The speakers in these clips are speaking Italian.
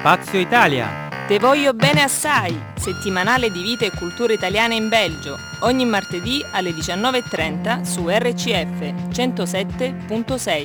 Spazio Italia. Te voglio bene assai, settimanale di vita e cultura italiana in Belgio, ogni martedì alle 19:30 su RCF 107.6.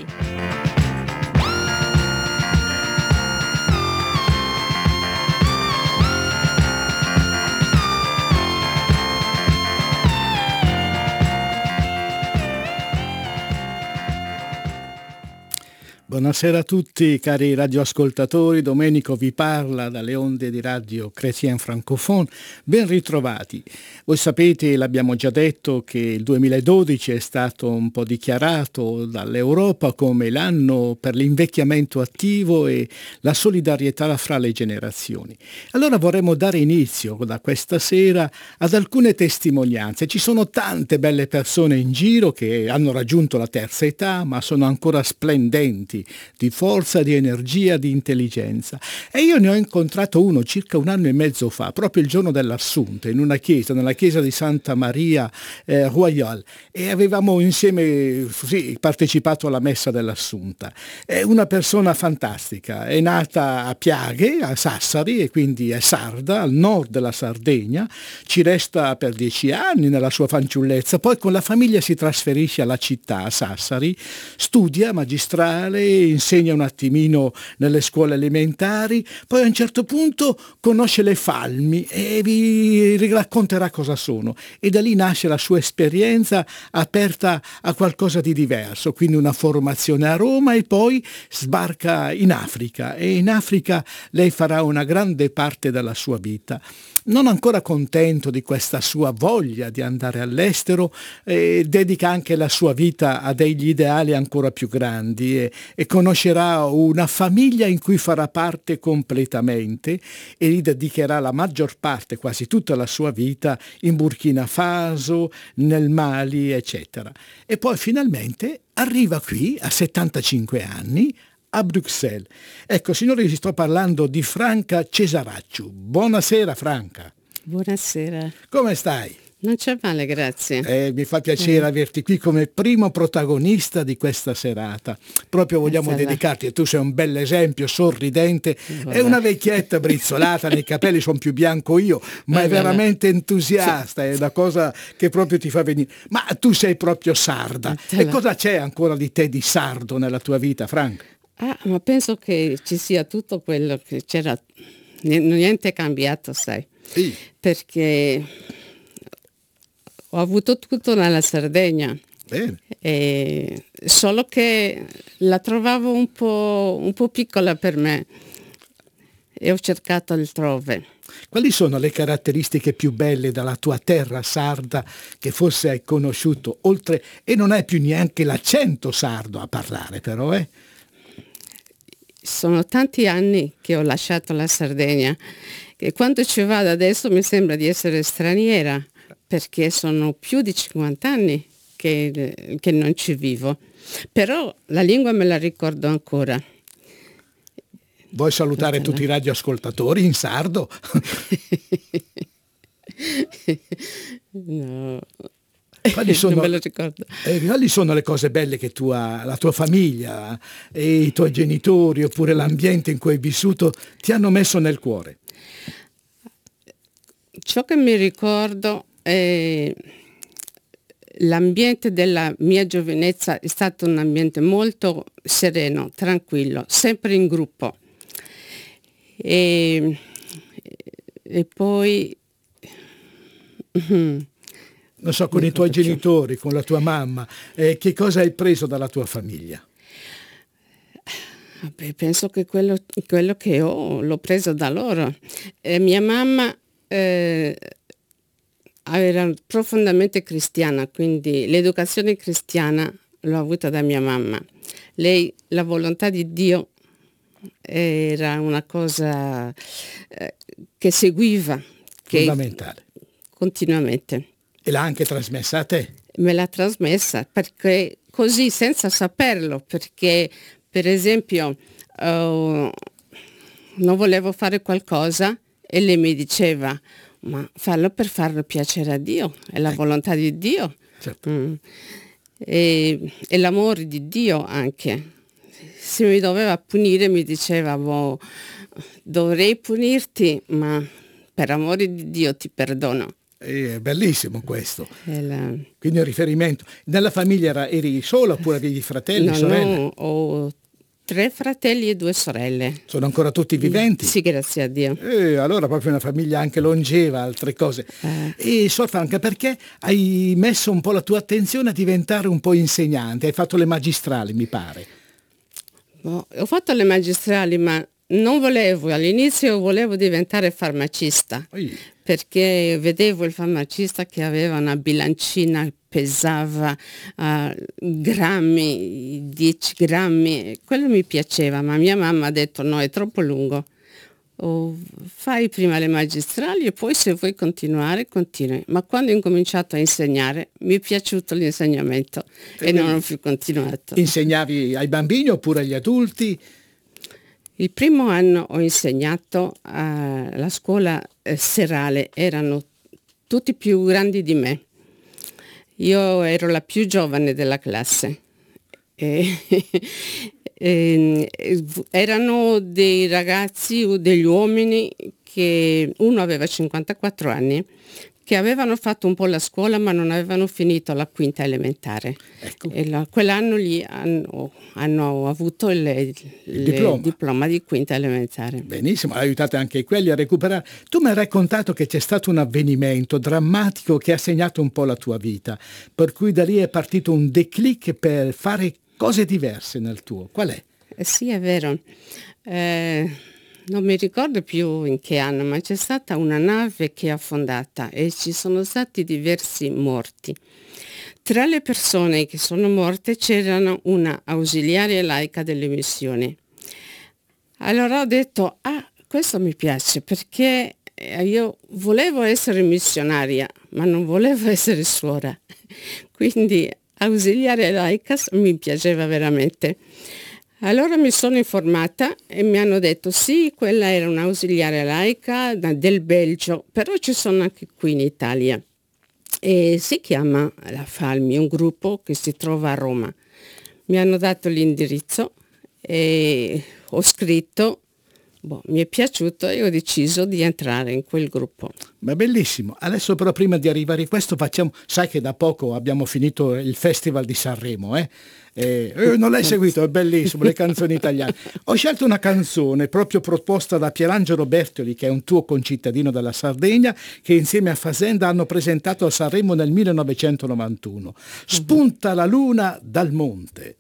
Buonasera a tutti cari radioascoltatori, Domenico vi parla dalle onde di Radio Chrétien Francophone, ben ritrovati. Voi sapete, l'abbiamo già detto, che il 2012 è stato un po' dichiarato dall'Europa come l'anno per l'invecchiamento attivo e la solidarietà fra le generazioni. Allora vorremmo dare inizio da questa sera ad alcune testimonianze. Ci sono tante belle persone in giro che hanno raggiunto la terza età ma sono ancora splendenti, di forza, di energia, di intelligenza. E io ne ho incontrato uno circa un anno e mezzo fa, proprio il giorno dell'Assunta, in una chiesa, nella chiesa di Santa Maria Royale, e avevamo insieme partecipato alla messa dell'Assunta. È una persona fantastica, è nata a Piaghe, a Sassari, e quindi è sarda, al nord della Sardegna, ci resta per 10 anni nella sua fanciullezza, poi con la famiglia si trasferisce alla città, a Sassari, studia magistrale, insegna un attimino nelle scuole elementari, poi a un certo punto conosce le Falmi e vi racconterà cosa sono, e da lì nasce la sua esperienza aperta a qualcosa di diverso, quindi una formazione a Roma e poi sbarca in Africa, e in Africa lei farà una grande parte della sua vita. Non ancora contento di questa sua voglia di andare all'estero, dedica anche la sua vita a degli ideali ancora più grandi e conoscerà una famiglia in cui farà parte completamente e gli dedicherà la maggior parte, quasi tutta la sua vita, in Burkina Faso, nel Mali, eccetera. E poi finalmente arriva qui a 75 anni, a Bruxelles. Ecco, signori, vi sto parlando di Franca Cesaracciu. Buonasera Franca. Buonasera. Come stai? Non c'è male, grazie. Mi fa piacere averti qui come primo protagonista di questa serata. Proprio vogliamo dedicarti, e tu sei un bel esempio, sorridente. È una vecchietta brizzolata, nei capelli sono più bianco io, ma è veramente entusiasta, è una cosa che proprio ti fa venire. Ma tu sei proprio sarda. E cosa c'è ancora di te di sardo nella tua vita, Franca? Ma penso che ci sia tutto quello che c'era, niente è cambiato, sai, sì. Perché ho avuto tutto nella Sardegna. Bene. Solo che la trovavo un po' piccola per me e ho cercato altrove. Quali sono le caratteristiche più belle dalla tua terra sarda che forse hai conosciuto oltre, e non hai più neanche l'accento sardo a parlare però, Sono tanti anni che ho lasciato la Sardegna, che quando ci vado adesso mi sembra di essere straniera, perché sono più di 50 anni che non ci vivo. Però la lingua me la ricordo ancora. Vuoi salutare tutti i radioascoltatori in sardo? No. Non me lo ricordo. Quali sono le cose belle che la tua famiglia e i tuoi genitori oppure l'ambiente in cui hai vissuto ti hanno messo nel cuore? Ciò che mi ricordo è l'ambiente della mia giovinezza, è stato un ambiente molto sereno, tranquillo, sempre in gruppo. E poi non so, con i tuoi genitori, con la tua mamma, che cosa hai preso dalla tua famiglia? Penso che quello che ho l'ho preso da loro. Mia mamma era profondamente cristiana, quindi l'educazione cristiana l'ho avuta da mia mamma. Lei, la volontà di Dio era una cosa che seguiva. Fondamentale. Continuamente. E l'ha anche trasmessa a te? Me l'ha trasmessa, perché così, senza saperlo, perché per esempio non volevo fare qualcosa e lei mi diceva: ma fallo per farlo piacere a Dio, è la volontà di Dio. Certo. E l'amore di Dio anche. se mi doveva punire mi diceva, dovrei punirti, ma per amore di Dio ti perdono. È bellissimo questo. Quindi un riferimento. Nella famiglia eri sola oppure avevi fratelli, sorelle? No, ho 3 fratelli e 2 sorelle. Sono ancora tutti viventi? Sì, grazie a Dio. Allora proprio una famiglia anche longeva, altre cose. E Suor Franca, perché hai messo un po' la tua attenzione a diventare un po' insegnante? Hai fatto le magistrali, mi pare. Ho fatto le magistrali, ma non volevo, all'inizio volevo diventare farmacista, perché vedevo il farmacista che aveva una bilancina, pesava grammi, 10 grammi, quello mi piaceva, ma mia mamma ha detto no, è troppo lungo. Fai prima le magistrali e poi se vuoi continuare, continui. Ma quando ho incominciato a insegnare mi è piaciuto l'insegnamento e non ho più continuato. Insegnavi ai bambini oppure agli adulti? Il primo anno ho insegnato alla scuola serale, erano tutti più grandi di me. Io ero la più giovane della classe. Erano dei ragazzi o degli uomini che uno aveva 54 anni, che avevano fatto un po' la scuola ma non avevano finito la quinta elementare. Ecco. E quell'anno lì hanno avuto il diploma di quinta elementare. Benissimo, aiutate anche quelli a recuperare. Tu mi hai raccontato che c'è stato un avvenimento drammatico che ha segnato un po' la tua vita, per cui da lì è partito un declic per fare cose diverse nel tuo. Qual è? Sì, è vero. Non mi ricordo più in che anno, ma c'è stata una nave che è affondata e ci sono stati diversi morti. Tra le persone che sono morte c'erano una ausiliaria laica delle missioni. Allora ho detto, questo mi piace perché io volevo essere missionaria, ma non volevo essere suora. Quindi ausiliaria laica mi piaceva veramente. Allora mi sono informata e mi hanno detto sì, quella era un'ausiliare laica del Belgio, però ci sono anche qui in Italia e si chiama la Falmi, un gruppo che si trova a Roma. Mi hanno dato l'indirizzo e ho scritto, mi è piaciuto e ho deciso di entrare in quel gruppo. Ma bellissimo. Adesso però prima di arrivare a questo sai che da poco abbiamo finito il Festival di Sanremo, non l'hai seguito, è bellissimo, le canzoni italiane. Ho scelto una canzone proprio proposta da Pierangelo Bertoli, che è un tuo concittadino della Sardegna, che insieme a Fasenda hanno presentato a Sanremo nel 1991. Spunta la luna dal monte.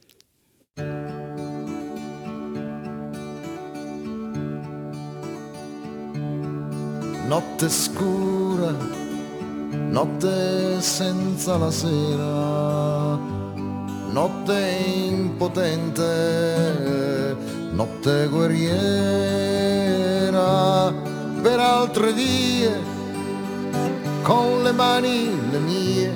Notte scura, notte senza la sera, notte impotente, notte guerriera, per altre vie, con le mani le mie,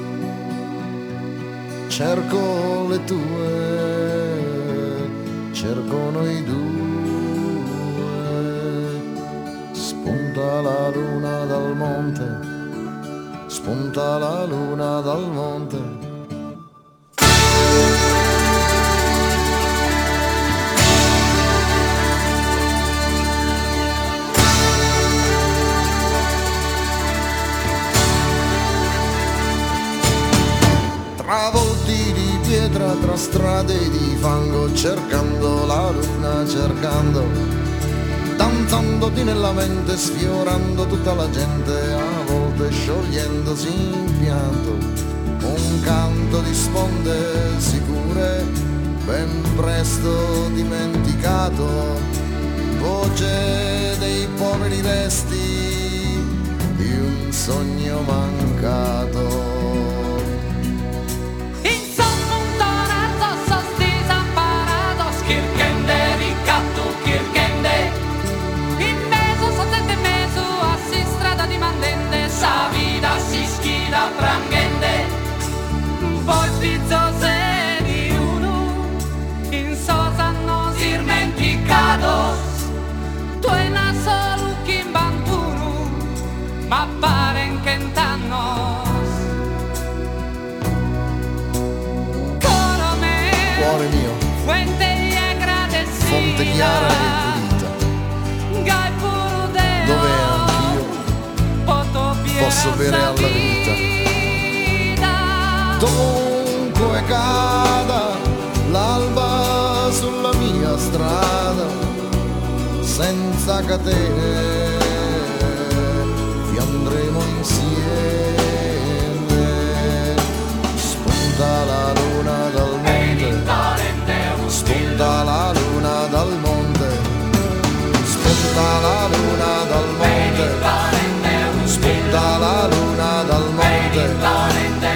cerco le tue, cerco noi due. Spunta la luna dal monte, spunta la luna dal monte. Travolti di pietra tra strade di fango, cercando la luna, cercando, danzandoti nella mente, sfiorando tutta la gente, a volte sciogliendosi in pianto, un canto di sponde sicure, ben presto dimenticato, voce dei poveri resti di un sogno mancato. Prangende, poi spizzose di uno, in sosa nos dimenticados, tu na solo kimbantunu, ma paren kentanos. Cuore mio, fuente chiara e pulita, dove anch'io posso bere alla vita. Dovunque cada l'alba sulla mia strada, senza catene vi andremo insieme. Spunta la luna dal monte, spunta la luna dal monte, spunta la luna dal monte, spunta la luna dal monte.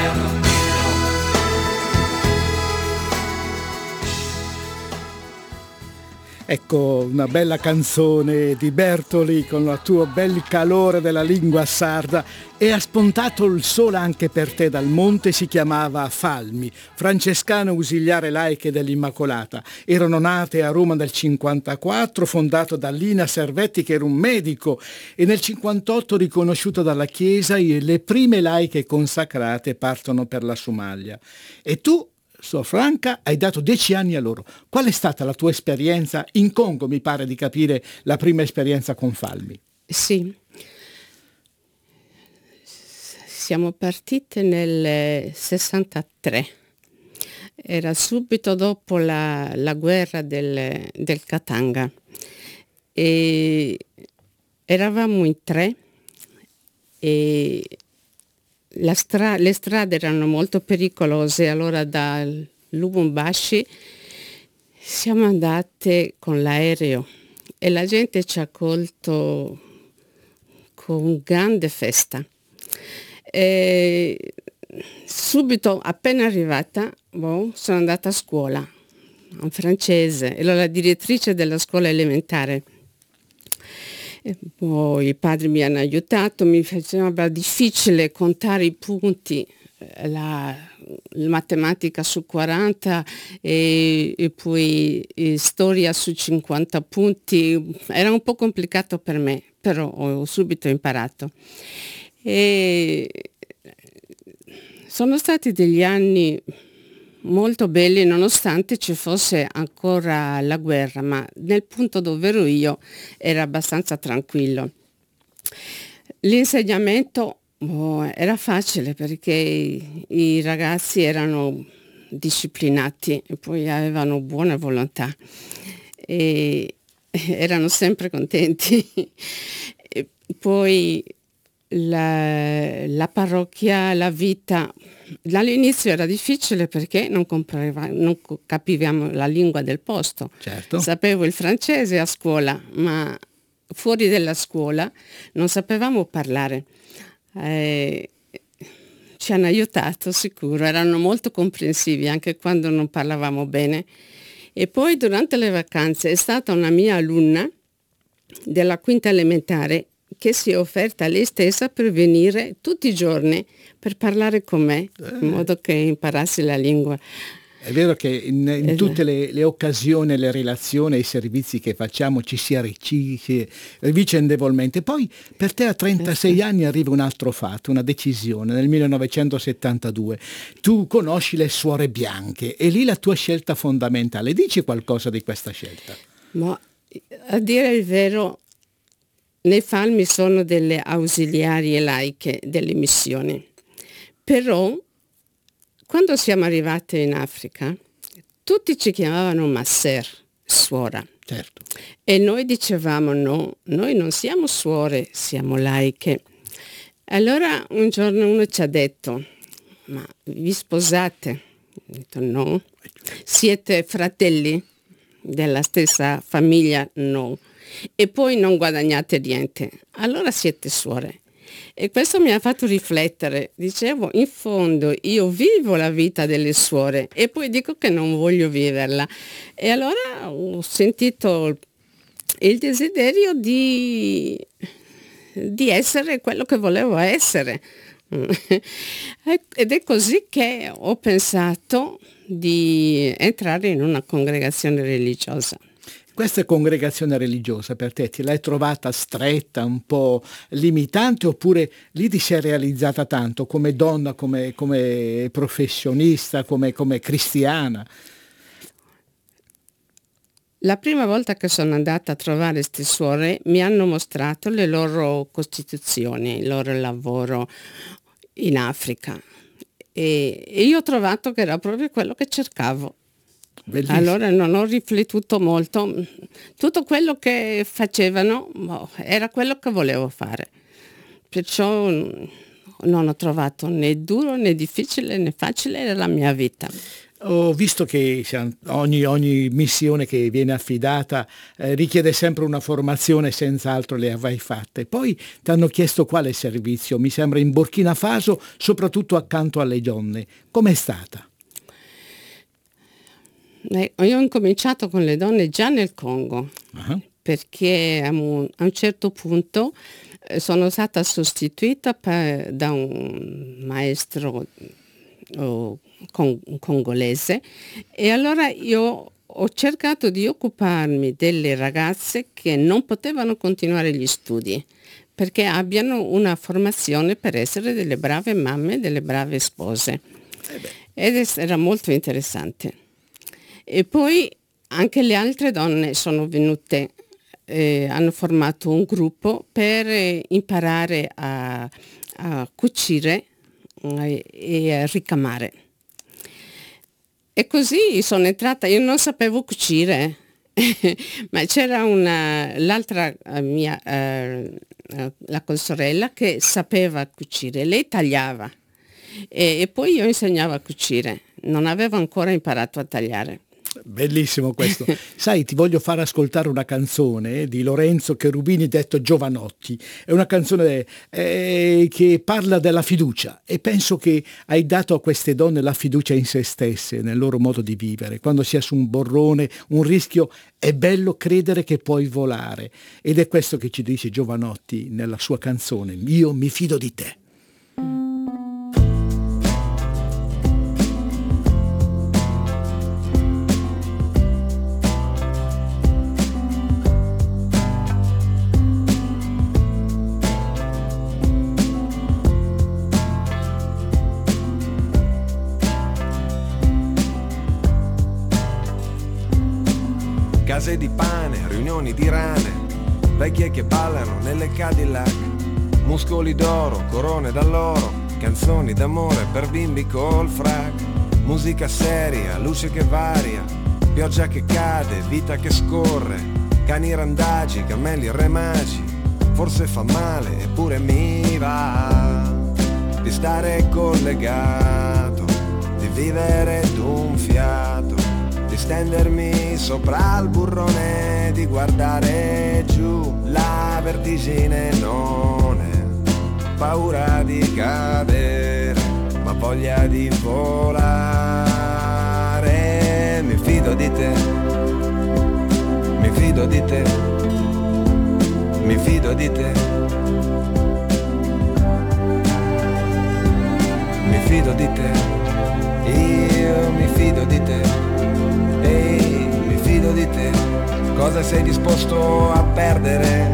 Ecco una bella canzone di Bertoli con il tuo bel calore della lingua sarda, e ha spuntato il sole anche per te dal monte. Si chiamava Falmi, francescano ausiliare laiche dell'Immacolata. Erano nate a Roma nel 54, fondato da Lina Servetti che era un medico, e nel 58 riconosciuto dalla Chiesa. Le prime laiche consacrate partono per la Somalia. E tu, Suor Franca, hai dato 10 anni a loro. Qual è stata la tua esperienza in Congo? Mi pare di capire la prima esperienza con Falmi. Sì, siamo partite nel 63, era subito dopo la guerra del Katanga, e eravamo in 3 e le strade erano molto pericolose. Allora da Lubumbashi siamo andate con l'aereo e la gente ci ha accolto con grande festa. E subito, appena arrivata, sono andata a scuola in francese, ero la direttrice della scuola elementare. Poi i padri mi hanno aiutato, mi faceva difficile contare i punti, la matematica su 40 e poi storia su 50 punti, era un po' complicato per me, però ho subito imparato. E sono stati degli anni molto belli nonostante ci fosse ancora la guerra, ma nel punto dove ero io era abbastanza tranquillo. L'insegnamento era facile perché i ragazzi erano disciplinati e poi avevano buona volontà e erano sempre contenti. E poi la parrocchia, la vita, all'inizio era difficile perché non capivamo la lingua del posto. Certo. Sapevo il francese a scuola, ma fuori dalla scuola non sapevamo parlare. Ci hanno aiutato sicuro, erano molto comprensivi anche quando non parlavamo bene. E poi durante le vacanze è stata una mia alunna della quinta elementare che si è offerta lei stessa per venire tutti i giorni per parlare con me, in modo che imparassi la lingua. È vero che in tutte le occasioni, le relazioni, i servizi che facciamo ci si arricchisce vicendevolmente. Poi per te a 36 anni arriva un altro fatto, una decisione, nel 1972. Tu conosci le Suore Bianche e lì la tua scelta fondamentale. Dici qualcosa di questa scelta? Ma a dire il vero, nei Falmi sono delle ausiliarie laiche delle missioni, però quando siamo arrivate in Africa tutti ci chiamavano Masser, suora. Certo. E noi dicevamo no, noi non siamo suore, siamo laiche. Allora un giorno uno ci ha detto, ma vi sposate? Ho detto no. Siete fratelli della stessa famiglia? No. E poi non guadagnate niente, allora siete suore. E questo mi ha fatto riflettere. Dicevo, in fondo io vivo la vita delle suore e poi dico che non voglio viverla. E allora ho sentito il desiderio di essere quello che volevo essere. Ed è così che ho pensato di entrare in una congregazione religiosa. Questa congregazione religiosa per te l'hai trovata stretta, un po' limitante, oppure lì ti sei realizzata tanto come donna, come professionista, come cristiana? La prima volta che sono andata a trovare queste suore mi hanno mostrato le loro costituzioni, il loro lavoro in Africa e io ho trovato che era proprio quello che cercavo. Bellissimo. Allora non ho riflettuto molto, tutto quello che facevano era quello che volevo fare, perciò non ho trovato né duro né difficile né facile, era la mia vita. Ho visto che ogni missione che viene affidata richiede sempre una formazione, senz'altro le avrai fatte. Poi ti hanno chiesto quale servizio, mi sembra in Burkina Faso, soprattutto accanto alle donne. Com'è stata? Io ho incominciato con le donne già nel Congo, perché a un certo punto sono stata sostituita da un maestro congolese e allora io ho cercato di occuparmi delle ragazze che non potevano continuare gli studi perché abbiano una formazione per essere delle brave mamme, delle brave spose. Ed era molto interessante. E poi anche le altre donne sono venute, hanno formato un gruppo per imparare a cucire e a ricamare. E così sono entrata, io non sapevo cucire, ma c'era l'altra mia, la consorella che sapeva cucire, lei tagliava e poi io insegnavo a cucire, non avevo ancora imparato a tagliare. Bellissimo questo. Sai, ti voglio far ascoltare una canzone di Lorenzo Cherubini detto Giovanotti. È una canzone che parla della fiducia e penso che hai dato a queste donne la fiducia in se stesse, nel loro modo di vivere. Quando si è su un borrone, un rischio, è bello credere che puoi volare. Ed è questo che ci dice Giovanotti nella sua canzone, Io mi fido di te. Case di pane, riunioni di rane, vecchie che ballano nelle Cadillac, muscoli d'oro, corone d'alloro, canzoni d'amore per bimbi col frac, musica seria, luce che varia, pioggia che cade, vita che scorre, cani randagi, cammelli remagi, forse fa male eppure mi va di stare collegato, di vivere d'un fiato, di stendermi sopra il burrone, di guardare giù, la vertigine non è paura di cadere, ma voglia di volare. Mi fido di te, mi fido di te, mi fido di te, mi fido di te, io mi fido di te. Ehi, mi fido di te, cosa sei disposto a perdere?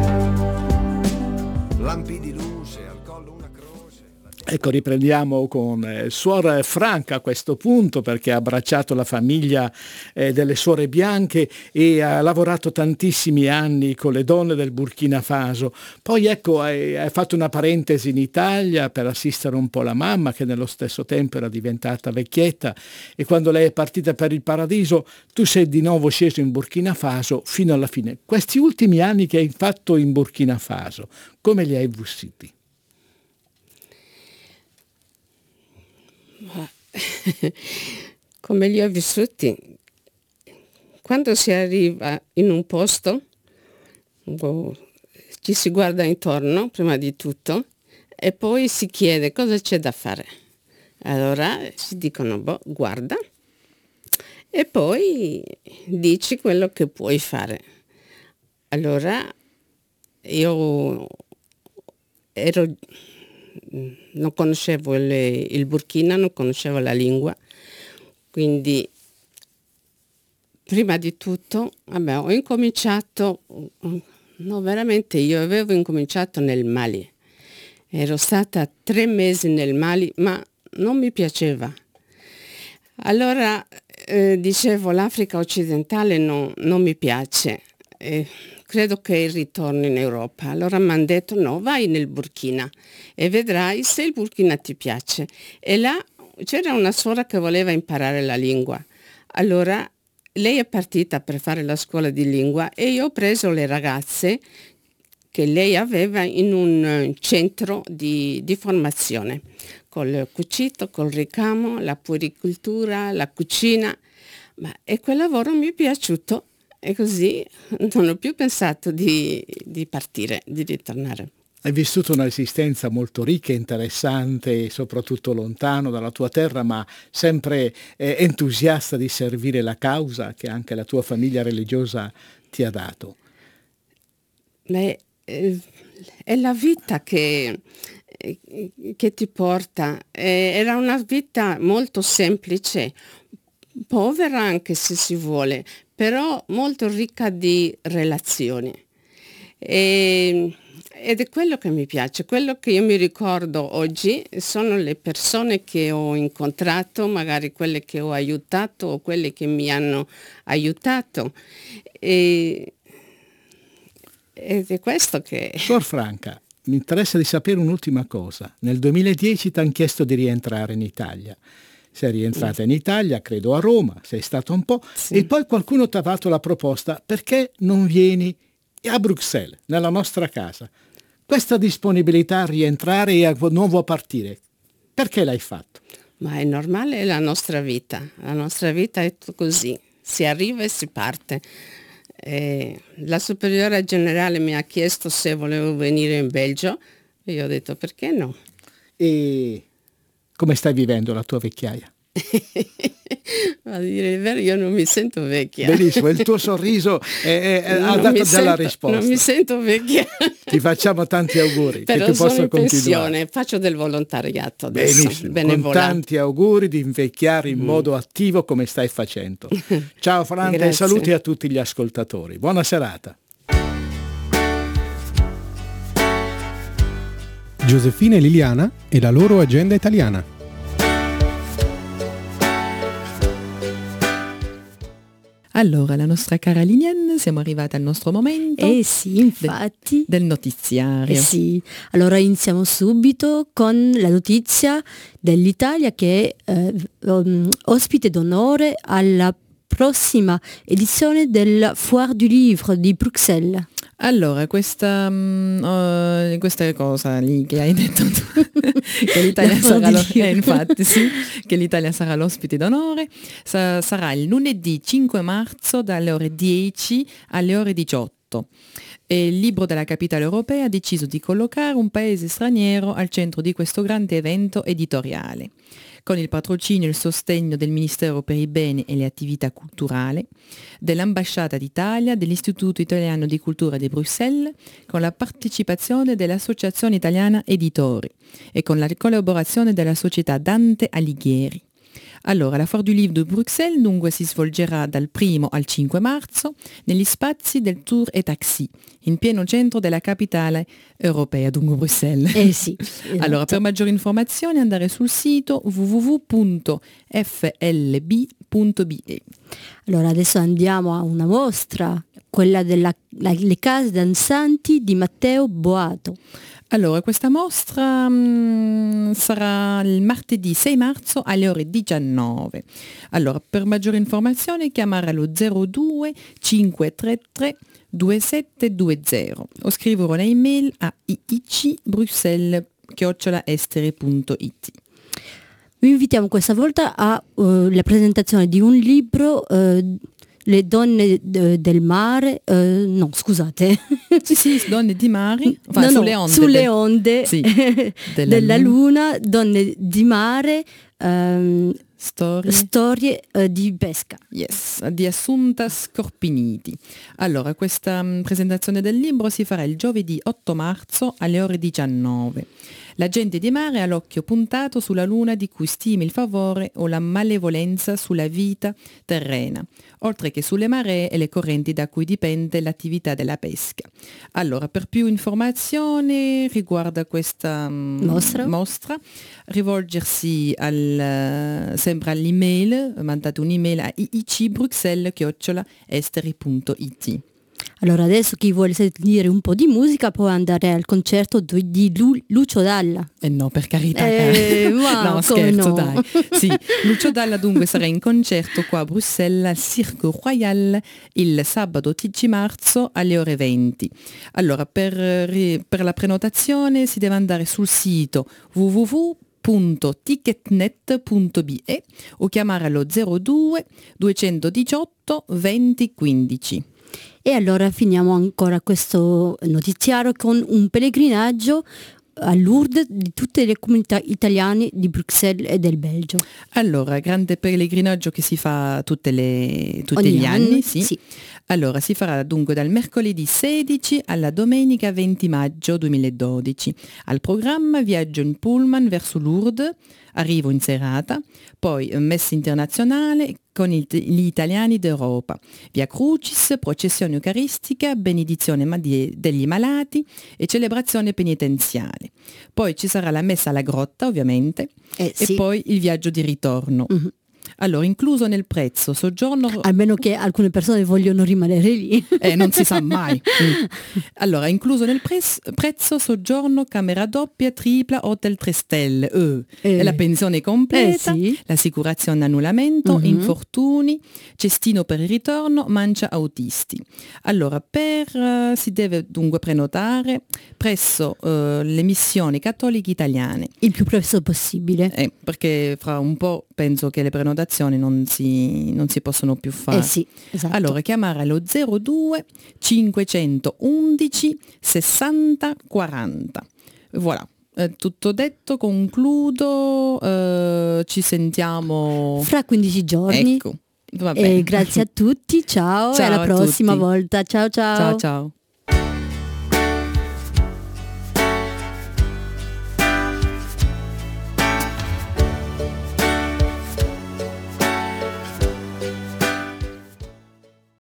Lampi di luce, al collo una croce. Ecco, riprendiamo con Suor Franca a questo punto, perché ha abbracciato la famiglia delle Suore Bianche e ha lavorato tantissimi anni con le donne del Burkina Faso. Poi ecco, hai fatto una parentesi in Italia per assistere un po' la mamma, che nello stesso tempo era diventata vecchietta, e quando lei è partita per il paradiso tu sei di nuovo sceso in Burkina Faso fino alla fine. Questi ultimi anni che hai fatto in Burkina Faso, come li hai vissuti? Come li ho vissuti? Quando si arriva in un posto, ci si guarda intorno prima di tutto e poi si chiede cosa c'è da fare. Allora si dicono, guarda, e poi dici quello che puoi fare. Allora io non conoscevo il Burkina, non conoscevo la lingua, quindi prima di tutto ho incominciato, no veramente io avevo incominciato nel Mali, ero stata 3 mesi nel Mali ma non mi piaceva. Allora dicevo, l'Africa occidentale non mi piace, credo che ritorni in Europa. Allora mi hanno detto no, vai nel Burkina e vedrai se il Burkina ti piace. E là c'era una suora che voleva imparare la lingua. Allora lei è partita per fare la scuola di lingua e io ho preso le ragazze che lei aveva in un centro di formazione, col cucito, col ricamo, la puericultura, la cucina, e quel lavoro mi è piaciuto e così non ho più pensato di partire, di ritornare. Hai vissuto un'esistenza molto ricca e interessante, soprattutto lontano dalla tua terra, ma sempre entusiasta di servire la causa che anche la tua famiglia religiosa ti ha dato. È la vita che ti porta. Era una vita molto semplice, povera anche se si vuole, però molto ricca di relazioni. Ed è quello che mi piace, quello che io mi ricordo oggi sono le persone che ho incontrato, magari quelle che ho aiutato o quelle che mi hanno aiutato. Ed è questo che... Suor Franca, mi interessa di sapere un'ultima cosa. Nel 2010 ti hanno chiesto di rientrare in Italia. Sei rientrata in Italia, credo a Roma, sei stata un po', sì. E poi qualcuno ti ha fatto la proposta: perché non vieni a Bruxelles, nella nostra casa? Questa disponibilità a rientrare e a nuovo a partire, perché l'hai fatto? Ma è normale, è la nostra vita è così, si arriva e si parte. La superiore generale mi ha chiesto se volevo venire in Belgio e io ho detto perché no. E come stai vivendo la tua vecchiaia? A dire il vero, io non mi sento vecchia. Benissimo, il tuo sorriso ha dato già la risposta. Non mi sento vecchia. Ti facciamo tanti auguri. Però che tu possa sono in continuare. pensione, faccio del volontariato adesso. Benissimo, con tanti auguri di invecchiare in modo attivo come stai facendo. Ciao Franca e saluti a tutti gli ascoltatori. Buona serata. Giosefina e Liliana e la loro agenda italiana. Allora, la nostra cara Liliane, siamo arrivati al nostro momento. Sì, infatti. Del notiziario. Sì, allora iniziamo subito con la notizia dell'Italia che è ospite d'onore alla prossima edizione del Foire du Livre di Bruxelles. Allora, questa cosa lì che hai detto tu, che l'Italia sarà infatti sì, che l'Italia sarà l'ospite d'onore, sarà il lunedì 5 marzo dalle ore 10 alle ore 18. E il Libro della Capitale Europea ha deciso di collocare un paese straniero al centro di questo grande evento editoriale, con il patrocinio e il sostegno del Ministero per i Beni e le Attività Culturali, dell'Ambasciata d'Italia, dell'Istituto Italiano di Cultura di Bruxelles, con la partecipazione dell'Associazione Italiana Editori e con la collaborazione della società Dante Alighieri. Allora, la Foire du Livre di Bruxelles dunque si svolgerà dal 1 al 5 marzo negli spazi del Tour et Taxi, in pieno centro della capitale europea, dunque Bruxelles. Sì. Esatto. Allora, per maggiori informazioni andare sul sito www.flb.be. Allora, adesso andiamo a una mostra, quella delle case danzanti di Matteo Boato. Allora, questa mostra sarà il martedì 6 marzo alle ore 19. Allora, per maggiori informazioni chiamare allo 02 533 2720 o scrivere un'email a iicbruxelles@estere.it. Vi invitiamo questa volta alla presentazione di un libro, Le donne del mare, no scusate. Sì, donne di mare, sulle onde sì, della luna, donne di mare, storie di pesca. Yes, di Assunta Scorpiniti. Allora, questa presentazione del libro si farà il giovedì 8 marzo alle ore 19. La gente di mare ha l'occhio puntato sulla luna di cui stimi il favore o la malevolenza sulla vita terrena, oltre che sulle maree e le correnti da cui dipende l'attività della pesca. Allora, per più informazioni riguardo questa mostra, rivolgersi sempre all'email, mandate un'email a iicbruxelles@esteri.it. Allora adesso chi vuole sentire un po' di musica può andare al concerto di Lucio Dalla. No, per carità. No, no? scherzo, dai. Sì, Lucio Dalla dunque sarà in concerto qua a Bruxelles al Cirque Royal il sabato 10 marzo alle ore 20. Allora, per la prenotazione si deve andare sul sito www.ticketnet.be o chiamare allo 02 218 20 15. E allora finiamo ancora questo notiziario con un pellegrinaggio a Lourdes di tutte le comunità italiane di Bruxelles e del Belgio. Allora, grande pellegrinaggio che si fa tutti gli anni, sì. Sì. Allora, si farà dunque dal mercoledì 16 alla domenica 20 maggio 2012. Al programma viaggio in pullman verso Lourdes, arrivo in serata, poi messa internazionale con gli italiani d'Europa, Via Crucis, processione eucaristica, benedizione degli malati e celebrazione penitenziale. Poi ci sarà la messa alla grotta, ovviamente, e sì. poi il viaggio di ritorno. Mm-hmm. Allora, incluso nel prezzo soggiorno... Almeno che alcune persone vogliono rimanere lì. Non si sa mai. Allora, incluso nel prezzo soggiorno, camera doppia, tripla, hotel 3 stelle. E la pensione completa, sì. l'assicurazione annullamento, infortuni, cestino per il ritorno, mancia autisti. Allora, si deve dunque prenotare presso le missioni cattoliche italiane. Il più presto possibile. Perché fra un po' penso che le prenotazioni non si possono più fare. Sì, esatto. Allora, chiamare allo 02 511 60 40. Voilà. Tutto detto, concludo, ci sentiamo fra 15 giorni. Ecco. Va bene. Grazie a tutti, ciao, e alla prossima volta. Ciao ciao. Ciao ciao.